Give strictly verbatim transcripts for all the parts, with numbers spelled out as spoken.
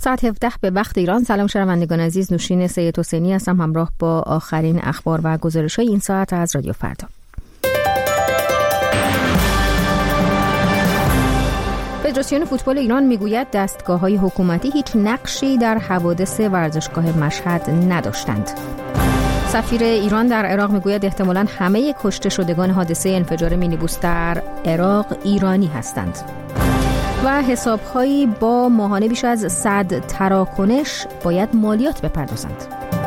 ساعت هفده به وقت ایران. سلام شنوندگان عزیز، نوشین سید حسینی هستم همراه با آخرین اخبار و گزارش‌های این ساعت از رادیو فردا. فدراسیون فوتبال ایران میگوید دستگاه‌های حکومتی هیچ نقشی در حوادث ورزشگاه مشهد نداشتند. سفیر ایران در عراق میگوید احتمالاً همه کشته شدگان حادثه انفجار مینیبوس در عراق ایرانی هستند. و حساب‌هایی با ماهانه بیش از صد تراکنش باید مالیات بپردازند.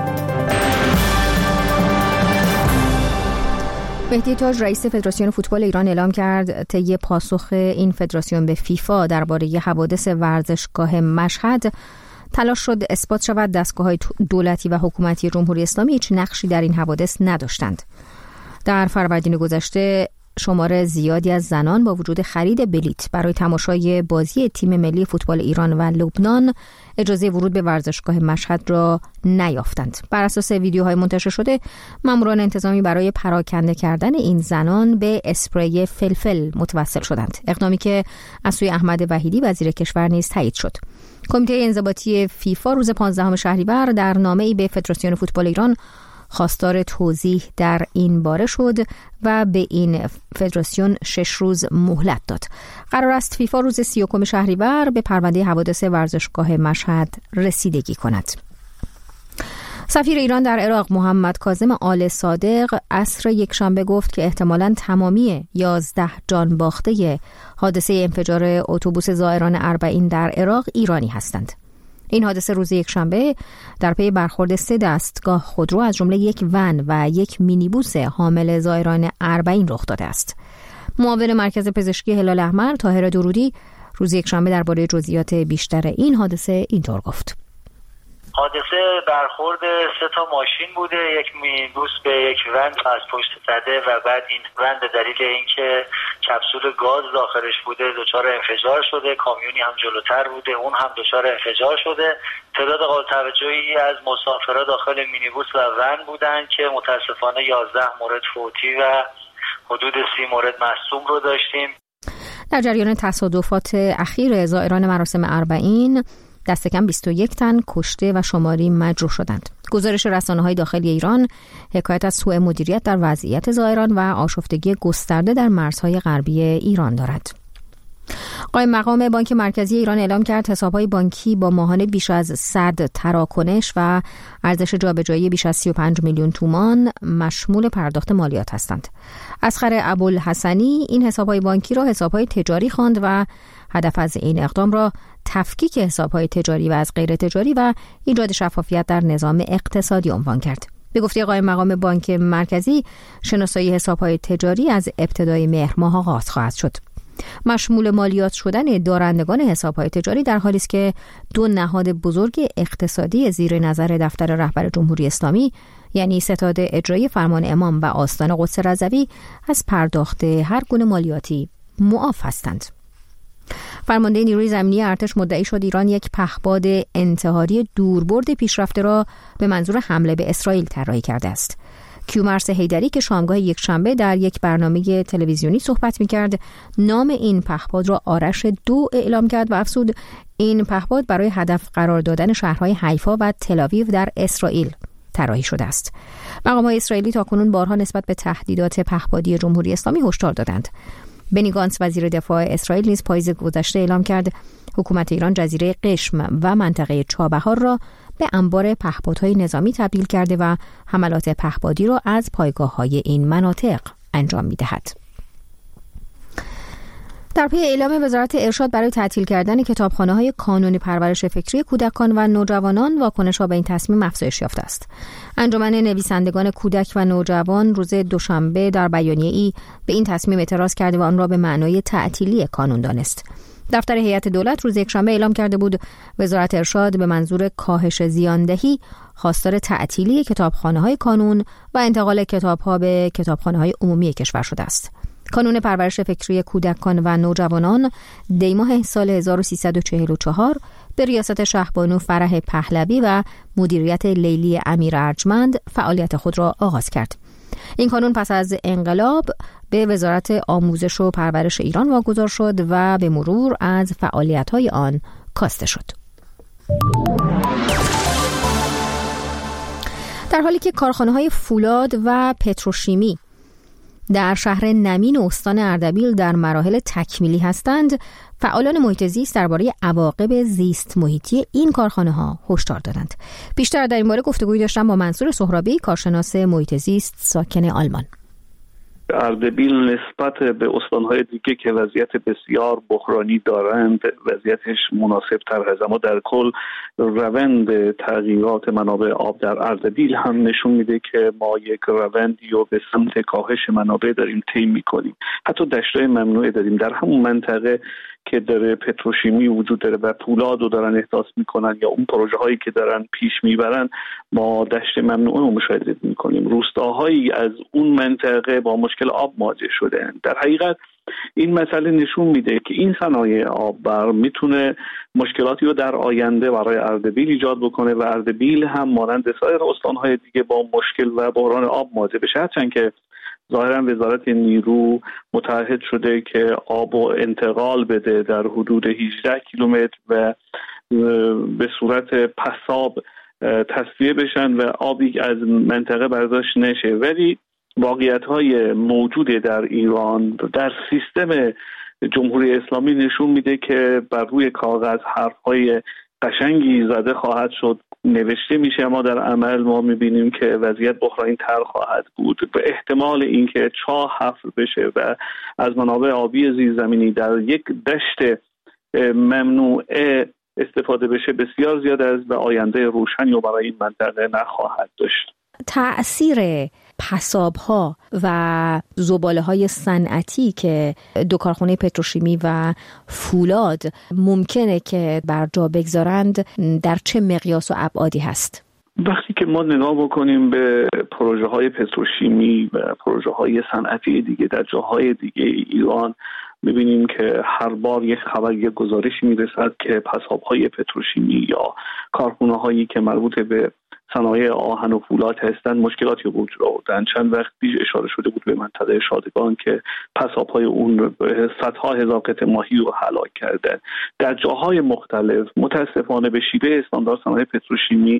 مهدی تاج رئیس فدراسیون فوتبال ایران اعلام کرد طی پاسخ این فدراسیون به فیفا درباره حوادث ورزشگاه مشهد تلاش شد اثبات شود دستگاه‌های دولتی و حکومتی جمهوری اسلامی هیچ نقشی در این حوادث نداشتند. در فروردین گذشته شمار زیادی از زنان با وجود خرید بلیت برای تماشای بازی تیم ملی فوتبال ایران و لبنان اجازه ورود به ورزشگاه مشهد را نیافتند. بر اساس ویدیوهای منتشر شده، ماموران انتظامی برای پراکنده کردن این زنان به اسپری فلفل متوسل شدند، اقدامی که از سوی احمد وحیدی وزیر کشور نیز تایید شد. کمیته انضباطی فیفا روز پانزدهم شهریور در نامه‌ای به فدراسیون فوتبال ایران خواستار توضیح در این باره شد و به این فدراسیون شش روز مهلت داد. قرار است فیفا روز سی و یکم شهریور به پرونده حوادث ورزشگاه مشهد رسیدگی کند. سفیر ایران در عراق محمد کاظم آل صادق عصر یکشنبه گفت که احتمالاً تمامی یازده جان باخته حادثه انفجار اتوبوس زائران اربعین در عراق ایرانی هستند. این حادثه روز یکشنبه در پی برخورد سه دستگاه خودرو از جمله یک ون و یک مینیبوس حامل زائران اربعین رخ داده است. معاون مرکز پزشکی هلال احمر طاهر درودی روز یکشنبه درباره جزئیات بیشتر این حادثه اینطور گفت: حادثه برخورد سه تا ماشین بوده، یک مینیبوس به یک ون از پشت زده و بعد این ون به دلیل اینکه کپسول گاز داخلش بوده دچار انفجار شده. کامیونی هم جلوتر بوده، اون هم دچار انفجار شده. تعداد قابل توجهی از مسافرها داخل مینیبوس و ون بودن که متاسفانه یازده مورد فوتی و حدود سی مورد مصدوم رو داشتیم. در جریان تصادفات اخیر زائران مراسم اربعین دست کم بیست و یک تن کشته و شماری مجروح شدند. گزارش رسانه‌های داخلی ایران حکایت از سوء مدیریت در وضعیت زائران و آشفتگی گسترده در مرزهای غربی ایران دارد. قائم مقام بانک مرکزی ایران اعلام کرد حساب‌های بانکی با ماهانه بیش از صد تراکنش و ارزش جابجایی بیش از سی و پنج میلیون تومان مشمول پرداخت مالیات هستند. اصغر ابوالحسنی این حساب‌های بانکی را حساب‌های تجاری خواند و هدف از این اقدام را تفکیک حساب‌های تجاری و از غیر تجاری و ایجاد شفافیت در نظام اقتصادی عنوان کرد. به گفته قائم مقام بانک مرکزی، شناسایی حساب‌های تجاری از ابتدای مهر ماه آغاز خواهد شد. مشمول مالیات شدن دارندگان حساب‌های تجاری در حالی است که دو نهاد بزرگ اقتصادی زیر نظر دفتر رهبر جمهوری اسلامی یعنی ستاد اجرایی فرمان امام و آستان قدس رضوی از پرداخت هر گونه مالیاتی معاف هستند. فرمانده نیروی زمینی ارتش مدعی شد ایران یک پهپاد انتحاری دوربرد پیشرفته را به منظور حمله به اسرائیل طراحی کرده است. کیومرث حیدری که شامگاه یکشنبه در یک برنامه تلویزیونی صحبت می‌کرد، نام این پهپاد را آرش دو اعلام کرد و افزود این پهپاد برای هدف قرار دادن شهرهای حیفا و تل‌آویو در اسرائیل طراحی شده است. مقامات اسرائیلی تاکنون بارها نسبت به تهدیدات پهپادی جمهوری اسلامی هشدار دادند. بنی گانتس وزیر دفاع اسرائیل نیز پاییز گذشته اعلام کرد حکومت ایران جزیره قشم و منطقه چابهار را به انبار پهپادهای نظامی تبدیل کرده و حملات پهپادی را از پایگاه‌های این مناطق انجام می‌دهد. در پی اعلام وزارت ارشاد برای تعطیل کردن کتابخانه‌های کانونی پرورش فکری کودکان و نوجوانان، واکنش‌ها به این تصمیم افزایش یافته است. انجمن نویسندگان کودک و نوجوان روز دوشنبه در بیانیه‌ای به این تصمیم اعتراض کرده و آن را به معنای تعطیلی کانون دانست. دفتر هیئت دولت روز یکشنبه اعلام کرده بود وزارت ارشاد به منظور کاهش زیاندهی خواستار تعطیلی کتابخانه‌های کانون و انتقال کتاب‌ها به کتابخانه‌های عمومی کشور شده است. کانون پرورش فکری کودکان و نوجوانان دیماه سال هزار و سیصد و چهل و چهار به ریاست شهبانو فرح پهلوی و مدیریت لیلی امیر ارجمند فعالیت خود را آغاز کرد. این کانون پس از انقلاب به وزارت آموزش و پرورش ایران واگذار شد و به مرور از فعالیت‌های آن کاسته شد. در حالی که کارخانه‌های فولاد و پتروشیمی در شهر نمین استان اردبیل در مراحل تکمیلی هستند، فعالان محیط زیست درباره عواقب زیست محیطی این کارخانه‌ها هشدار دادند. بیشتر در این باره گفتگویی داشتم با منصور سهرابی، کارشناس محیط زیست ساکن آلمان. اردبیل نسبت به استانهای دیگه که وضعیت بسیار بحرانی دارند وضعیتش مناسب تر است، اما در کل روند تغییرات منابع آب در اردبیل هم نشون میده که ما یک روندی رو به سمت کاهش منابع داریم طی میکنیم. حتی دشت‌های ممنوعه داریم در همون منطقه که داره پتروشیمی وجود داره و فولاد رو دارن احداث میکنن یا اون پروژه هایی که دارن پیش میبرن، ما دشت ممنوعه رو مشاهده میکنیم. روستاهایی از اون منطقه با مشکل آب مواجه شده. در حقیقت این مسئله نشون میده که این صنایع آببر میتونه مشکلاتی رو در آینده برای اردبیل ایجاد بکنه و اردبیل هم مانند سایر استانهای دیگه با مشکل و بحران آب مواجه بشه، هرچند که ظاهرا وزارت نیرو متعهد شده که آب و انتقال بده در حدود هجده کیلومتر و به صورت پساب تصفیه بشن و آبی از منطقه برداشت نشه. ولی واقعیت‌های موجود در ایران در سیستم جمهوری اسلامی نشون میده که بر روی کاغذ حرف‌های قشنگی زده خواهد شد، نوشته میشه، اما در عمل ما میبینیم که وضعیت بحرانی تر خواهد بود. به احتمال اینکه چاه حفر بشه و از منابع آبی زیرزمینی در یک دشت ممنوعه استفاده بشه بسیار زیاد است و آینده روشنی رو برای این منطقه نخواهد داشت. تأثیر پساب‌ها و زباله‌های صنعتی که دو کارخانه پتروشیمی و فولاد ممکنه که بر جا بگذارند در چه مقیاس و ابعادی هست؟ وقتی که ما نگاه بکنیم به پروژه های پتروشیمی و پروژه های صنعتی دیگه در جاهای دیگه ایران، می‌بینیم که هر بار یک خبر، یک گزارشی میرسد که پساب‌های پتروشیمی یا کارخانه‌هایی که مربوط به صنایع آهن و فولاد هستند مشکلاتی رو وجود آوردن. چند وقت پیش اشاره شده بود به منطقه شادگان که پساب‌های اون صدها هزار قطعه ماهی رو هلاک کردن. در جاهای مختلف متاسفانه به شیوه استاندارد صنایع پتروشیمی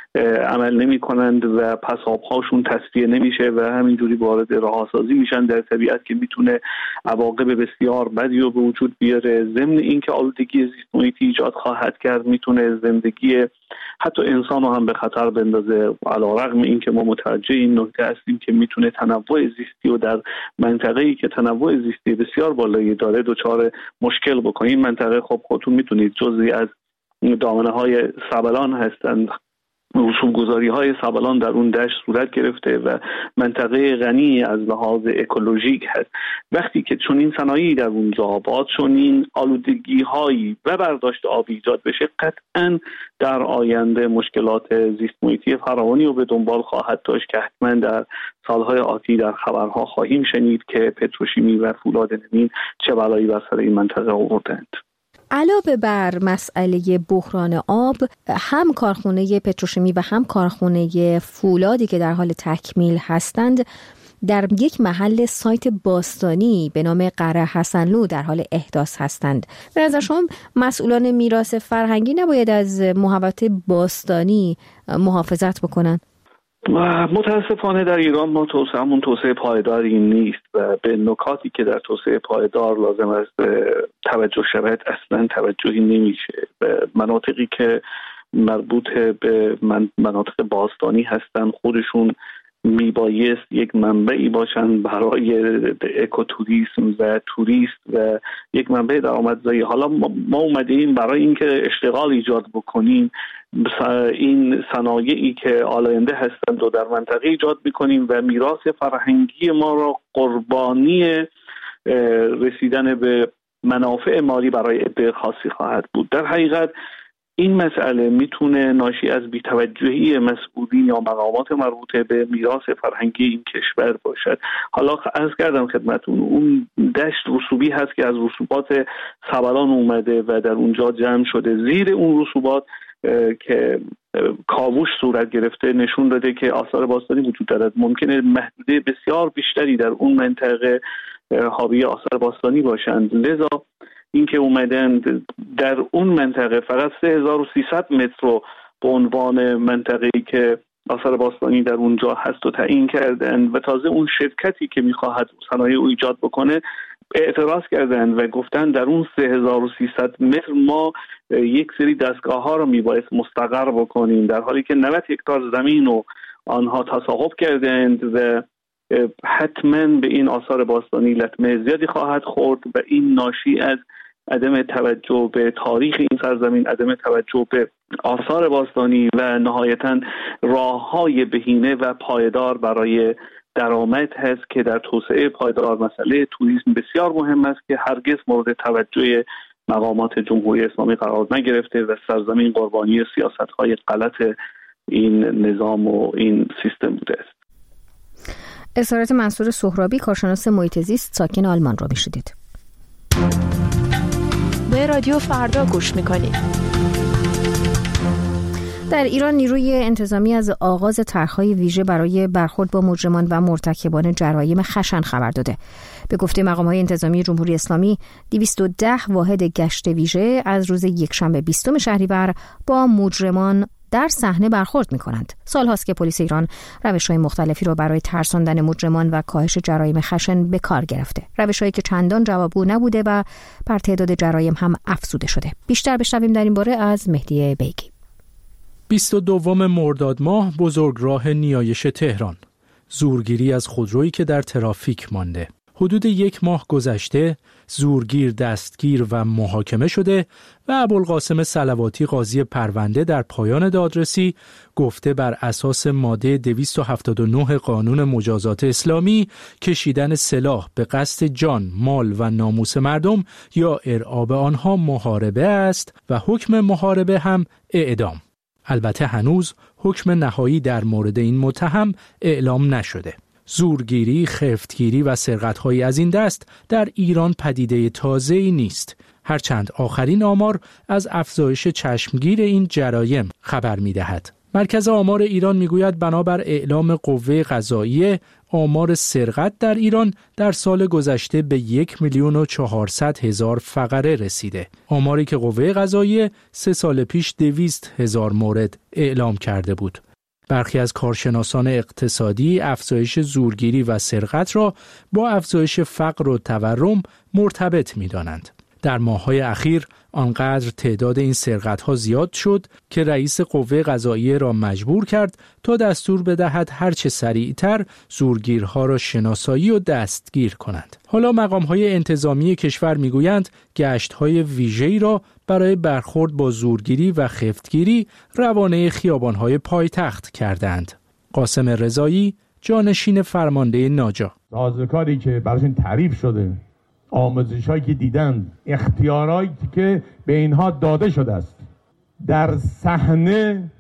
عمل نمی کنند و پساب‌هاشون تصفیه نمیشه و همینجوری وارد رهاسازی میشن در طبیعت که میتونه عواقب بسیار بدی رو به وجود بیاره. ضمن اینکه آلودگی زیست محیطی ایجاد خواهد کرد، میتونه زندگی حتی انسان رو هم به خطر بندازه. علیرغم اینکه ما متوجه این نکته هستیم که میتونه تنوع زیستی و در منطقه‌ای که تنوع زیستی بسیار بالایی داره دچار مشکل بکنه. این منطقه خب خودتون میتونید جزئی از دامنه‌های سبلان هستند. رسوب‌گذاری های سبلان در اون دشت صورت گرفته و منطقه غنی از لحاظ اکولوژیک هست. وقتی که چون این صنایعی در اونجا آباد، چون این آلودگی هایی و برداشت آب ایجاد بشه، قطعاً در آینده مشکلات زیست محیطی فراوانی رو به دنبال خواهد داشت که حتما در سالهای آتی در خبرها خواهیم شنید که پتروشیمی و فولاد نمین چه بلایی بر سر این منطقه آوردند. علاوه بر مسئله بحران آب، هم کارخانه پتروشیمی و هم کارخانه فولادی که در حال تکمیل هستند در یک محل سایت باستانی به نام قره حسنلو در حال احداث هستند. به نظر شما مسئولان میراث فرهنگی نباید از محوطه باستانی محافظت بکنند؟ و متاسفانه در ایران ما توسعه همون توسعه پایداری نیست و به نکاتی که در توسعه پایدار لازم است توجه شود اصلا توجهی نمیشه. و مناطقی که مربوط به مناطق باستانی هستن خودشون میبایست یک منبعی باشن برای اکوتوریسم و توریست و یک منبع درآمدزایی. حالا ما اومدیم برای اینکه اشتغال ایجاد بکنیم این صنایعی که آلاینده هستند و در منطقه ایجاد میکنیم و میراث فرهنگی ما را قربانی رسیدن به منافع مالی برای عده خاصی خواهد بود. در حقیقت این مسئله میتونه ناشی از بی‌توجهی مسئولین یا مقامات مربوطه به میراث فرهنگی این کشور باشد. حالا عرض کردم خدمتون اون دشت رسوبی هست که از رسوبات سبلان اومده و در اونجا جمع شده. زیر اون رسوبات که کاوش صورت گرفته نشون داده که آثار باستانی وجود دارد. ممکنه محدوده بسیار بیشتری در اون منطقه حاوی آثار باستانی باشند. لذا اینکه اومدند در اون منطقه فقط سه هزار و سیصد متر رو به عنوان منطقه‌ای که آثار باستانی در اونجا هست و تعیین کردند و تازه اون شرکتی که میخواهد صنایع او ایجاد بکنه اعتراض کردند و گفتن در اون سه هزار و سیصد متر ما یک سری دستگاه ها رو میبایست مستقر بکنیم، در حالی که نود هکتار زمین رو آنها تصاحب کردند و حتما به این آثار باستانی لطمه زیادی خواهد خورد و این ناشی از عدم توجه به تاریخ این سرزمین، عدم توجه به آثار باستانی و نهایتاً راه‌های بهینه و پایدار برای درآمد هست که در توسعه پایدار مسئله توریسم بسیار مهم است که هرگز مورد توجه مقامات جمهوری اسلامی قرار نگرفته و سرزمین قربانی سیاست‌های غلط این نظام و این سیستم بوده است. اسارت منصور سهرابی، کارشناس محیط زیست ساکن آلمان رو میشدید. به رادیو فردا گوش میکنید. در ایران نیروی انتظامی از آغاز طرح‌های ویژه برای برخورد با مجرمان و مرتکبان جرایم خشن خبر داده. به گفته مقام‌های انتظامی جمهوری اسلامی، دویست و ده واحد گشت ویژه از روز یکشنبه بیستم شهریور با مجرمان در صحنه برخورد می‌کنند. سال هاست که پلیس ایران روش‌های مختلفی را برای ترساندن مجرمان و کاهش جرایم خشن به کار گرفته. روش‌هایی که چندان جوابگو نبوده و بر تعداد جرایم هم افزوده شده. بیشتر بشنویم در این باره از مهدی بیگی. بیست و دوم مرداد ماه بزرگراه نیایش تهران. زورگیری از خودرویی که در ترافیک مانده. حدود یک ماه گذشته، زورگیر دستگیر و محاکمه شده و ابوالقاسم صلواتی قاضی پرونده در پایان دادرسی گفته بر اساس ماده دویست و هفتاد و نه قانون مجازات اسلامی کشیدن سلاح به قصد جان، مال و ناموس مردم یا ارعاب آنها محاربه است و حکم محاربه هم اعدام. البته هنوز حکم نهایی در مورد این متهم اعلام نشده. زورگیری، خفتگیری و سرقت‌های از این دست در ایران پدیده تازه‌ای نیست. هرچند آخرین آمار از افزایش چشمگیر این جرایم خبر می‌دهد. مرکز آمار ایران میگوید بنابر اعلام قوه قضاییه آمار سرقت در ایران در سال گذشته به یک میلیون و چهارصد هزار فقره رسیده. آماری که قوه قضاییه سه سال پیش دویست هزار مورد اعلام کرده بود. برخی از کارشناسان اقتصادی افزایش زورگیری و سرقت را با افزایش فقر و تورم مرتبط می‌دانند. در ماه‌های اخیر آنقدر تعداد این سرقت‌ها زیاد شد که رئیس قوه قضاییه را مجبور کرد تا دستور بدهد هرچه سریعتر زورگیرها را شناسایی و دستگیر کنند. حالا مقام‌های انتظامی کشور می‌گویند گشت‌های ویژه‌ای را برای برخورد با زورگیری و خفتگیری روانه خیابان‌های پایتخت کردند. قاسم رضایی، جانشین فرمانده ناجا: سازوکاری که براشون تعریف شده، آموزش‌هایی که دیدن، اختیارایی که به اینها داده شده است، در صحنه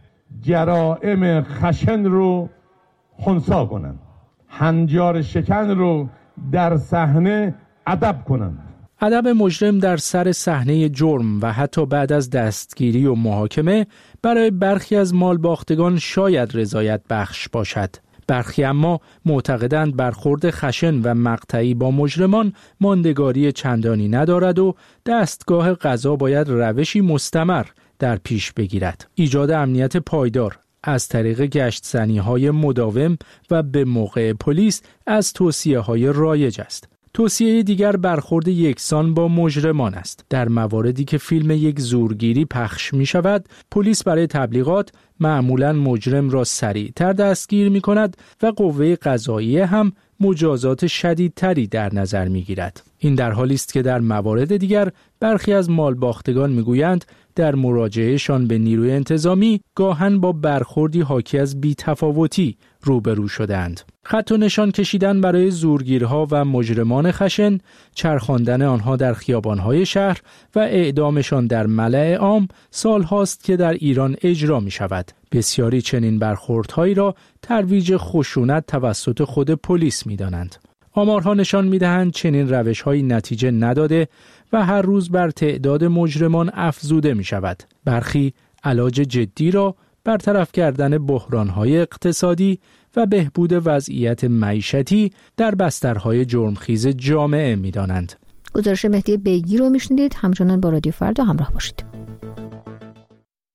جرائم خشن رو خنثی کنند، هنجار شکن رو در صحنه ادب کنند. ادب مجرم در سر صحنه جرم و حتی بعد از دستگیری و محاکمه برای برخی از مالباختگان شاید رضایت بخش باشد. برخی اما معتقدند برخورد خشن و مقطعی با مجرمان ماندگاری چندانی ندارد و دستگاه قضا باید روشی مستمر در پیش بگیرد. ایجاد امنیت پایدار از طریق گشت‌زنی‌های مداوم و به موقع پلیس از توصیه‌های رایج است. توصیه دیگر برخورد یکسان با مجرمان است. در مواردی که فیلم یک زورگیری پخش می شود، پلیس برای تبلیغات معمولاً مجرم را سریعتر دستگیر می کند و قوه قضاییه هم مجازات شدیدتری در نظر می گیرد. این در حالی است که در موارد دیگر برخی از مالباختگان می گویند در مراجعهشان به نیروی انتظامی گاهن با برخوردی حاکی از بی‌تفاوتی روبرو شدند. خط و نشان کشیدن برای زورگیرها و مجرمان خشن، چرخاندن آنها در خیابان‌های شهر و اعدامشان در ملأ عام سال هاست که در ایران اجرا می شود. بسیاری چنین برخوردهایی را ترویج خشونت توسط خود پلیس می دانند. آمارها نشان می دهند چنین روش‌هایی نتیجه نداده و هر روز بر تعداد مجرمان افزوده می شود. برخی علاج جدی را برطرف کردن بحران‌های اقتصادی و بهبود وضعیت معیشتی در بسترهای جرمخیز جامعه می دانند. گزارش مهدی بیگی رو می شنیدید. همچنان با رادیو فردا همراه باشید.